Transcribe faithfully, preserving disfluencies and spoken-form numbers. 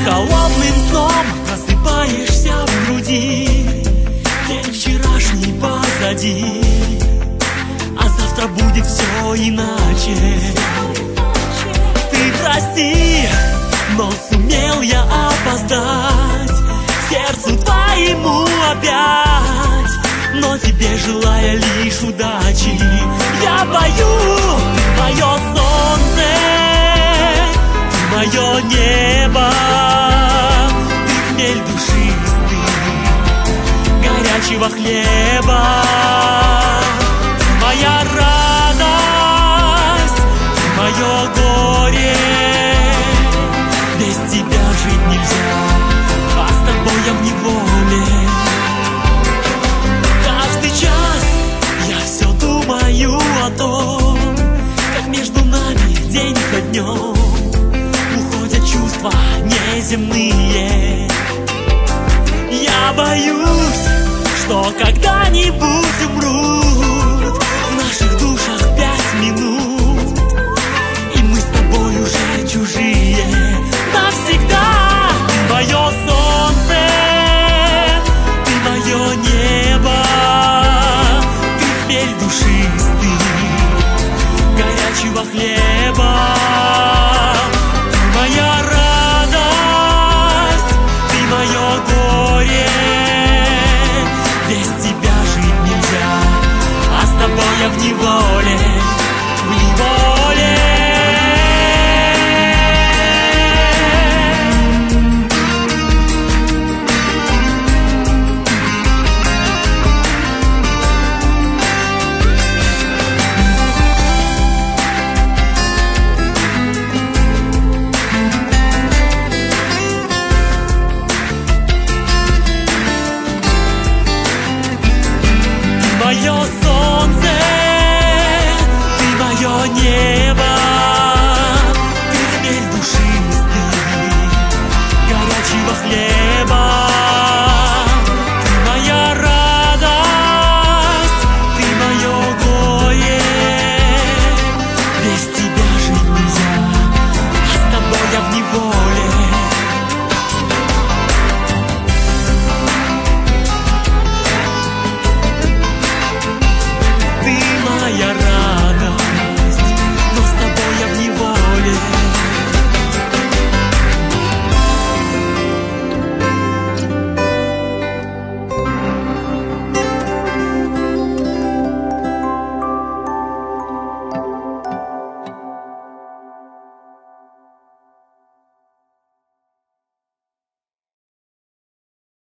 Холодным сном просыпаешься в груди, день вчерашний позади, а завтра будет все иначе. Ты прости, но сумел я опоздать к сердцу твоему опять, но тебе желая лишь удачи. Я пою, ты мое солнце, ты мое небо, ты хмель душистый горячего хлеба, моя радость, мое горе. Без тебя жить нельзя, а с тобой я в неволе. Каждый час я все думаю о том, как между нами день за днем уходят чувства неземные. Я боюсь, что когда-нибудь умру,